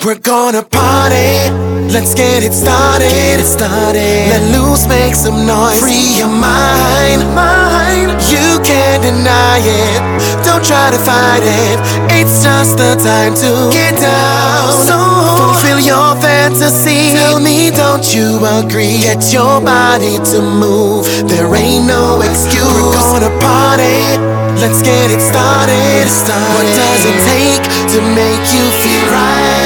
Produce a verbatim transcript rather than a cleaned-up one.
We're gonna party, let's get it started. Get it started. Let loose, make some noise. Free your mind, mind. You can't deny it. Don't try to fight it. It's just the time to get down. So fulfill your fantasy. Tell me, don't you agree? Get your body to move. There ain't no excuse. We're gonna party. Let's get it started. What does it take to make you feel right?